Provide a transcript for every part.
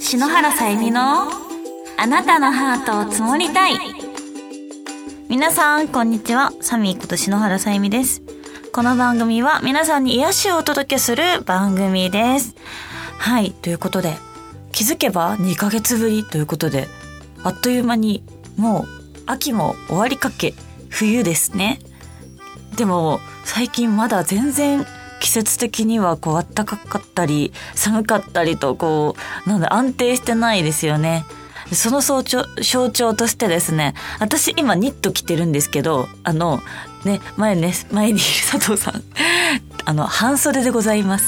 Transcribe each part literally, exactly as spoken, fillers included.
篠原さゆみのあなたのハートを積もりたい。皆さんこんにちは、サミーこと篠原さゆみです。この番組は皆さんに癒しをお届けする番組です。はい、ということで気づけばにかげつぶりということで、あっという間にもう秋も終わりかけ冬ですね。でも最近まだ全然季節的にはこう暖かかったり寒かったりとこうなんだ安定してないですよね。その象徴、象徴としてですね、私今ニット着てるんですけど、あのね前ね前にいる佐藤さんあの半袖でございます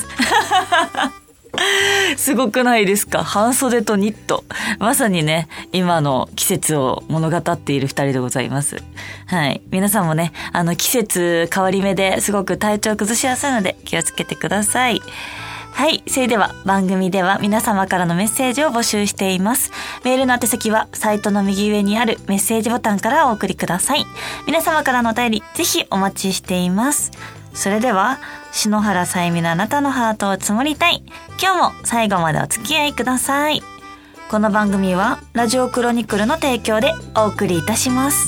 すごくないですか？半袖とニット、まさにね今の季節を物語っている二人でございます。はい、皆さんもねあの季節変わり目ですごく体調崩しやすいので気をつけてください。はい、それでは番組では皆様からのメッセージを募集しています。メールの宛先はサイトの右上にあるメッセージボタンからお送りください。皆様からのお便りぜひお待ちしています。それでは篠原さゆみのあなたのハートを積もりたい。今日も最後までお付き合いください。この番組はラジオクロニクルの提供でお送りいたします。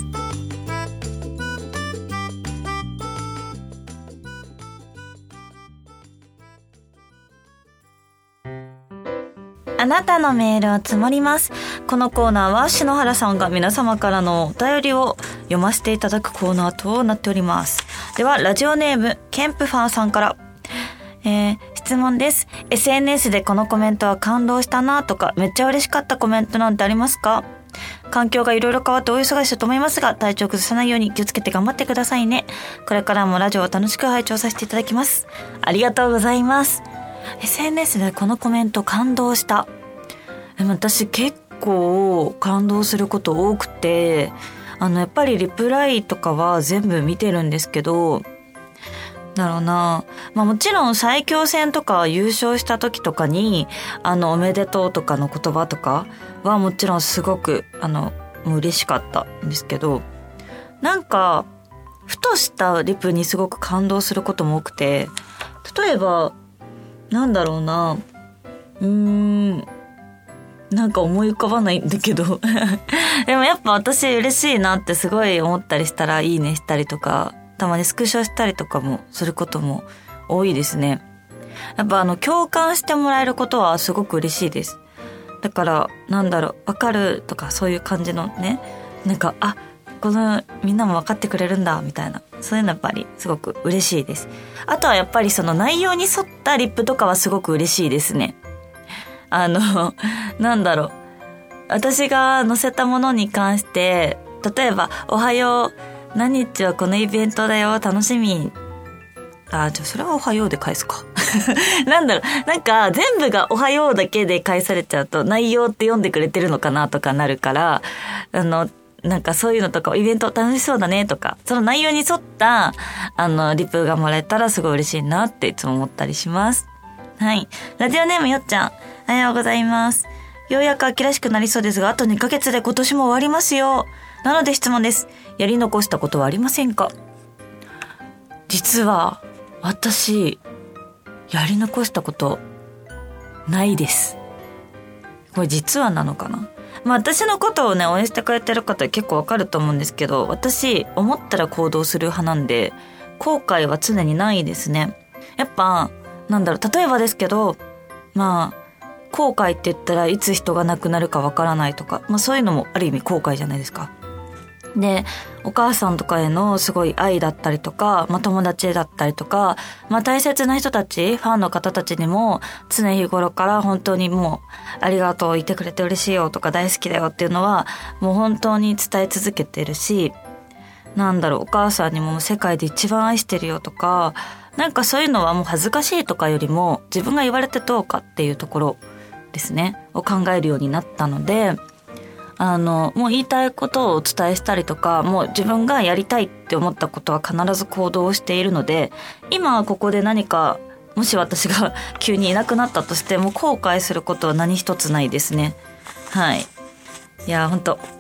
あなたのメールを積もります。このコーナーは篠原さんが皆様からのお便りを読ませていただくコーナーとなっております。ではラジオネームケンプファーさんから、えー、質問です。 エスエヌエス でこのコメントは感動したなとかめっちゃ嬉しかったコメントなんてありますか？環境がいろいろ変わってお忙しいと思いますが、体調崩さないように気をつけて頑張ってくださいね。これからもラジオを楽しく拝聴させていただきます。ありがとうございます。 エスエヌエス でこのコメント感動した。でも私結構感動すること多くて、あのやっぱりリプライとかは全部見てるんですけど、だろうな、まあもちろん最強戦とか優勝した時とかにあのおめでとうとかの言葉とかはもちろんすごくあのもう嬉しかったんですけど、なんかふとしたリプにすごく感動することも多くて、例えばなんだろうな、うーんなんか思い浮かばないんだけどでもやっぱ私嬉しいなってすごい思ったりしたらいいねしたりとか、たまにスクショしたりとかもすることも多いですね。やっぱあの共感してもらえることはすごく嬉しいです。だからなんだろう、わかるとかそういう感じのね、なんかあこのみんなも分かってくれるんだみたいな、そういうのやっぱりすごく嬉しいです。あとはやっぱりその内容に沿ったリップとかはすごく嬉しいですね。あのなんだろう、私が載せたものに関して例えばおはよう何日はこのイベントだよ楽しみ、あじゃあそれはおはようで返すかなんだろう、なんか全部がおはようだけで返されちゃうと内容って読んでくれてるのかなとかなるから、あのなんかそういうのとかイベント楽しそうだねとか、その内容に沿ったあのリプがもらえたらすごい嬉しいなっていつも思ったりします。はい、ラジオネームよっちゃん、おはようございます。ようやく秋らしくなりそうですが、あとにかげつで今年も終わりますよ。なので質問です。やり残したことはありませんか？実は私やり残したことないです。これ実はなのかな。まあ私のことをね応援してくれてる方は結構わかると思うんですけど、私思ったら行動する派なんで後悔は常にないですね。やっぱなんだろう、例えばですけど、まあ後悔って言ったらいつ人が亡くなるかわからないとか、まあそういうのもある意味後悔じゃないですか。でお母さんとかへのすごい愛だったりとか、まあ友達だったりとか、まあ大切な人たち、ファンの方たちにも常日頃から本当にもうありがとう、いてくれて嬉しいよとか大好きだよっていうのはもう本当に伝え続けてるし、なんだろう、お母さんにも世界で一番愛してるよとか、なんかそういうのはもう恥ずかしいとかよりも自分が言われてどうかっていうところですねを考えるようになったので、あのもう言いたいことをお伝えしたりとか、もう自分がやりたいって思ったことは必ず行動しているので、今ここで何かもし私が急にいなくなったとしても後悔することは何一つないですね。はい、いや本当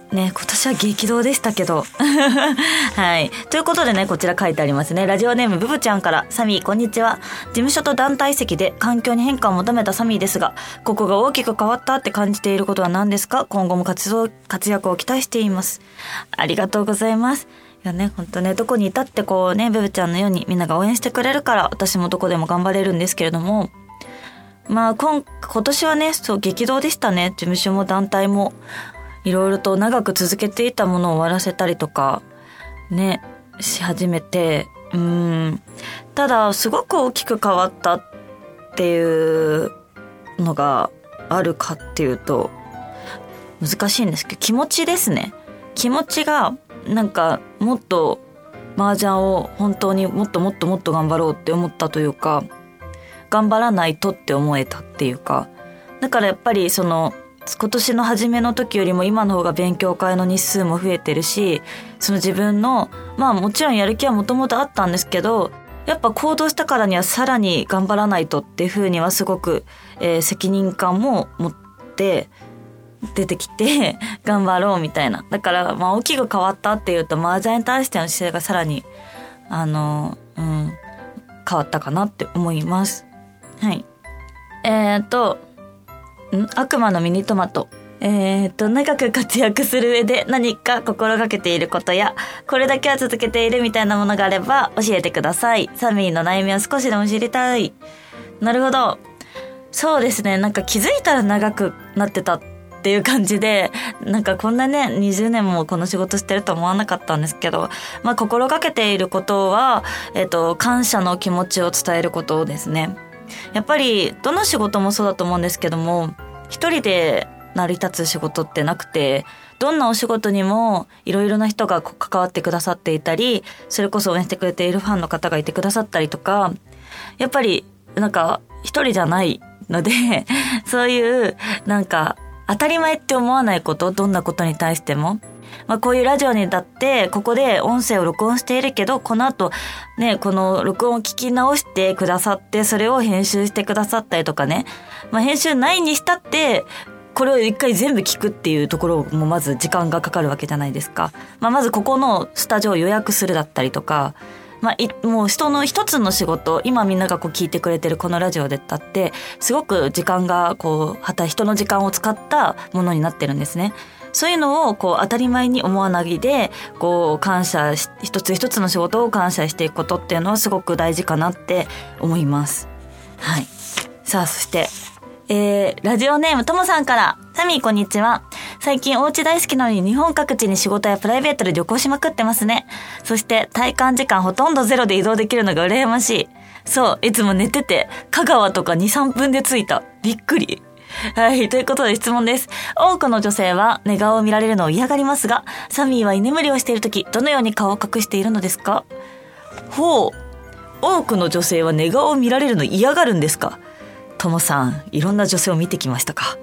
ね、今年は激動でしたけど。はい。ということでね、こちら書いてありますね。ラジオネームブブちゃんから、サミーこんにちは。事務所と団体席で環境に変化を求めたサミーですが、ここが大きく変わったって感じていることは何ですか？今後も活動、活躍を期待しています。ありがとうございます。いやね、ほんとね、どこにいたってこうね、ブブちゃんのようにみんなが応援してくれるから、私もどこでも頑張れるんですけれども、まあ、今、今年はね、そう、激動でしたね。事務所も団体も、いろいろと長く続けていたものを終わらせたりとか、ね、し始めて、うーん。ただ、すごく大きく変わったっていうのがあるかっていうと、難しいんですけど、気持ちですね。気持ちが、なんか、もっと、麻雀を本当にもっともっともっと頑張ろうって思ったというか、頑張らないとって思えたっていうか、だからやっぱりその今年の初めの時よりも今の方が勉強会の日数も増えてるし、その自分のまあもちろんやる気はもともとあったんですけど、やっぱ行動したからにはさらに頑張らないとっていう風にはすごく、えー、責任感も持って出てきて頑張ろうみたいな。だからまあ大きく変わったっていうと、麻雀に対しての姿勢がさらにあのうん変わったかなって思います。はい。えーと、ん悪魔のミニトマト。えーと、長く活躍する上で何か心がけていることや、これだけは続けているみたいなものがあれば教えてください。サミーの悩みを少しでも知りたい。なるほど。そうですね。なんか気づいたら長くなってたっていう感じで、なんかこんなね、にじゅうねんもこの仕事してると思わなかったんですけど、まあ心がけていることは、えーと、感謝の気持ちを伝えることですね。やっぱりどの仕事もそうだと思うんですけども、一人で成り立つ仕事ってなくて、どんなお仕事にもいろいろな人が関わってくださっていたり、それこそ応援してくれているファンの方がいてくださったりとか、やっぱりなんか一人じゃないのでそういうなんか当たり前って思わないこと、どんなことに対しても、まあこういうラジオにだってここで音声を録音しているけど、この後ね、この録音を聞き直してくださって、それを編集してくださったりとかね、まあ編集ないにしたってこれを一回全部聞くっていうところもまず時間がかかるわけじゃないですか。まあまずここのスタジオを予約するだったりとか、まあ、いもう人の一つの仕事、今みんながこう聞いてくれてるこのラジオでだってすごく時間がこうはた人の時間を使ったものになってるんですね。そういうのをこう当たり前に思わないで、こう感謝し、一つ一つの仕事を感謝していくことっていうのはすごく大事かなって思います。はい。さあ、そして、えー、ラジオネームともさんから、サミーこんにちは。最近お家大好きなのに日本各地に仕事やプライベートで旅行しまくってますね。そして体感時間ほとんどゼロで移動できるのが羨ましい。そう、いつも寝てて香川とかに、さんぷんで着いた。びっくり。はい、ということで質問です。多くの女性は寝顔を見られるのを嫌がりますが、サミーは居眠りをしているときどのように顔を隠しているのですか？ほう、多くの女性は寝顔を見られるのを嫌がるんですか？ともさん、いろんな女性を見てきましたか？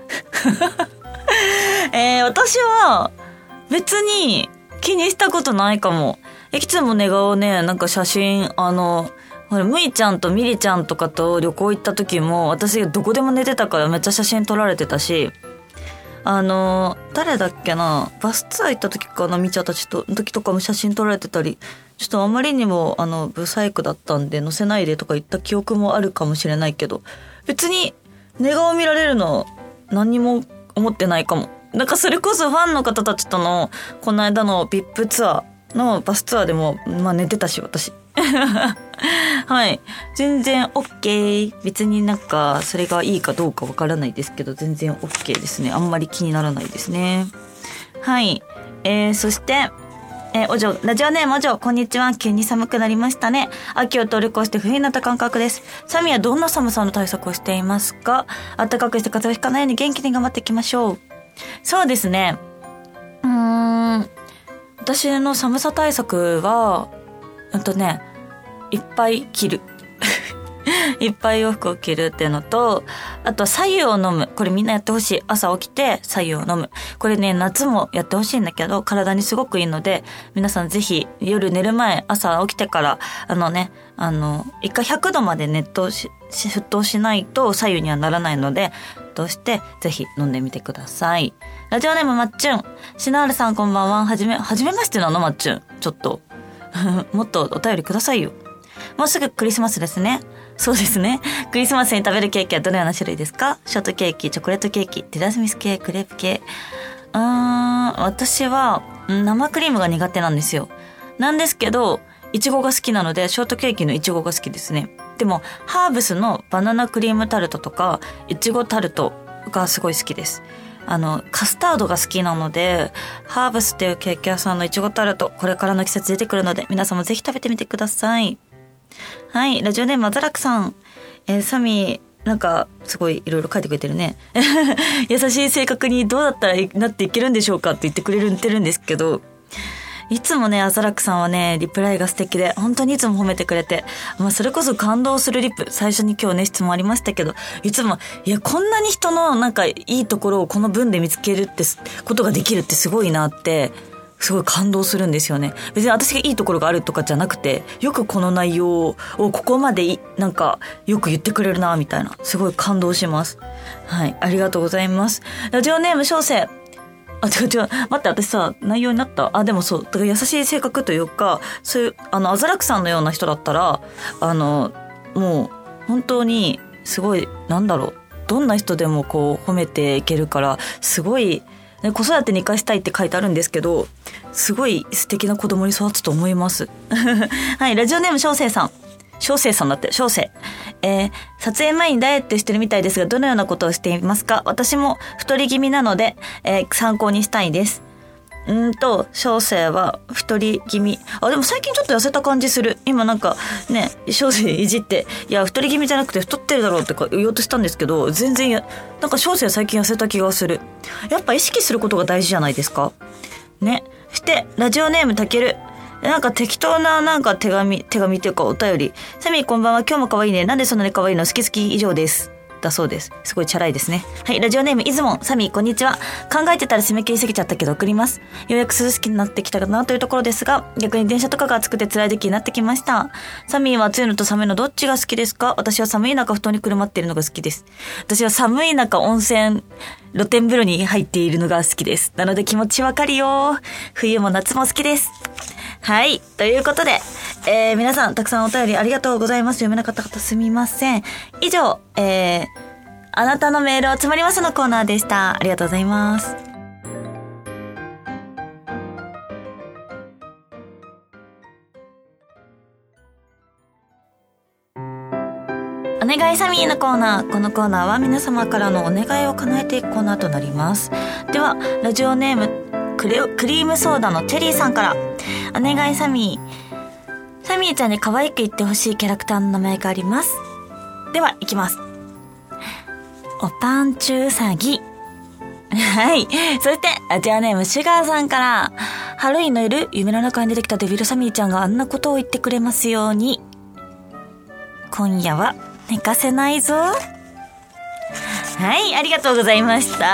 えー、私は別に気にしたことないかも。いつも寝顔ね、なんか写真、あのほらむいちゃんとみりちゃんとかと旅行行った時も私どこでも寝てたからめっちゃ写真撮られてたし、あの誰だっけな、バスツアー行った時かな、みちゃんたちと時とかも写真撮られてたり、ちょっとあまりにもあのブサイクだったんで載せないでとか言った記憶もあるかもしれないけど、別に寝顔見られるの何にも思ってないかも。なんかそれこそファンの方たちとのこの間の ブイアイピー ツアーのバスツアーでもまあ寝てたし私はい、全然 OK。 別になんかそれがいいかどうかわからないですけど全然 OK ですね。あんまり気にならないですね。はい、えー、そしてえー、お嬢、ラジオネームお嬢、こんにちは。急に寒くなりましたね。秋を通り越して冬になった感覚です。サミはどんな寒さの対策をしていますか？暖かくして風邪をひかないように元気に頑張っていきましょう。そうですね。うーん。私の寒さ対策は、うんとね、いっぱい着る。いっぱい洋服を着るっていうのと、あとは白湯を飲む。これみんなやってほしい。朝起きて白湯を飲む。これね、夏もやってほしいんだけど、体にすごくいいので、皆さんぜひ夜寝る前、朝起きてから、あのね、あの、一回ひゃくどまで熱湯し、沸騰しないと白湯にはならないので、 としてぜひ飲んでみてください。ラジオネームまっちゅん、篠原さんこんばんは。はじめはじめましてなのまっちゅん、ちょっともっとお便りくださいよ。もうすぐクリスマスですね。そうですね。クリスマスに食べるケーキはどのような種類ですか？ショートケーキ、チョコレートケーキ、ティラミス系、クレープ系。うーん、私は生クリームが苦手なんですよ。なんですけどいちごが好きなのでショートケーキのいちごが好きですね。でもハーブスのバナナクリームタルトとかいちごタルトがすごい好きです。あのカスタードが好きなのでハーブスっていうケーキ屋さんのいちごタルト、これからの季節出てくるので皆さんもぜひ食べてみてください。はい、ラジオネームアザラクさん、えー、サミーなんかすごいいろいろ書いてくれてるね優しい性格にどうだったらなっていけるんでしょうかって言ってくれてるんですけど、いつもねアザラクさんはねリプライが素敵で本当にいつも褒めてくれて、まあ、それこそ感動するリプ、最初に今日ね質問ありましたけど、いつもいやこんなに人のなんかいいところをこの文で見つけるってことができるってすごいなってすごい感動するんですよね。別に私がいいところがあるとかじゃなくて、よくこの内容をここまでなんかよく言ってくれるなみたいな、すごい感動します。はい、ありがとうございます。ラジオネーム小生、あ、違う違う、待って、私さ内容になった。あ、でもそうだから優しい性格というか、そういうあのアザラクさんのような人だったらあのもう本当にすごいなんだろう、どんな人でもこう褒めていけるからすごい。子育てに生かしたいって書いてあるんですけど、すごい素敵な子供に育つと思いますはい、ラジオネーム小生さん、小生さんだって小生、えー、撮影前にダイエットしてるみたいですがどのようなことをしていますか？私も太り気味なので、えー、参考にしたいです。うんと小生は太り気味、あでも最近ちょっと痩せた感じする。今なんかね小生いじって、いや太り気味じゃなくて太ってるだろうって言おうとしたんですけど、全然やなんか小生最近痩せた気がする。やっぱ意識することが大事じゃないですかね。そしてラジオネームたける、なんか適当ななんか手紙手紙っていうかお便り、サミーこんばんは、今日も可愛いね、なんでそんなに可愛いの、好き好き以上ですだそうです。すごいチャラいですね。はい、ラジオネームいずもん、サミーこんにちは。考えてたら締め切りすぎちゃったけど送ります。ようやく涼しくなってきたかなというところですが、逆に電車とかが暑くて辛い時期になってきました。サミーは暑いのと寒いのどっちが好きですか？私は寒い中布団にくるまっているのが好きです。私は寒い中温泉露天風呂に入っているのが好きです。なので気持ちわかるよ。冬も夏も好きです。はい、ということで、えー、皆さんたくさんお便りありがとうございます。読めなかった方すみません。以上、えー、あなたのメールをつまりますのコーナーでした。ありがとうございます。お願いサミーのコーナー。このコーナーは皆様からのお願いを叶えていくコーナーとなります。ではラジオネームクレクリームソーダのチェリーさんから、お願いサミー。サミーちゃんに可愛く言ってほしいキャラクターの名前があります。では行きます。おパンチュウサギはい。そしてラジオネームシュガーさんから、ハロウィンの夜夢の中に出てきたデビルサミーちゃんがあんなことを言ってくれますように。今夜は寝かせないぞ。はい、ありがとうございました。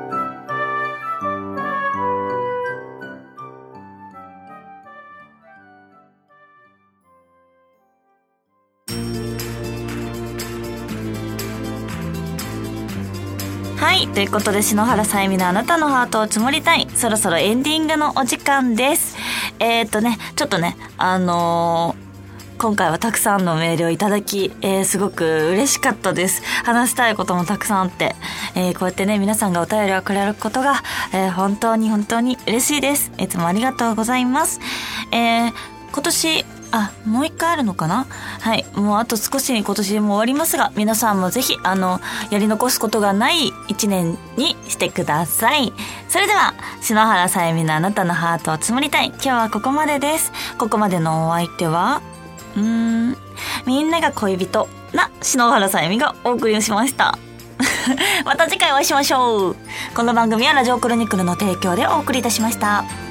はい、ということで篠原さゆみのあなたのハートを積もりたい、そろそろエンディングのお時間です。えーっとねちょっとねあのー今回はたくさんのメールをいただき、えー、すごく嬉しかったです。話したいこともたくさんあって、えー、こうやってね皆さんがお便りをくれることが、えー、本当に本当に嬉しいです。いつもありがとうございます。えー、今年あもう一回あるのかな。はい、もうあと少し今年も終わりますが、皆さんもぜひあのやり残すことがない一年にしてください。それでは篠原さゆみのあなたのハートを積もりたい、今日はここまでです。ここまでのお相手はうーんみんなが恋人な篠原さゆみがお送りしましたまた次回お会いしましょう。この番組はラジオクロニクルの提供でお送りいたしました。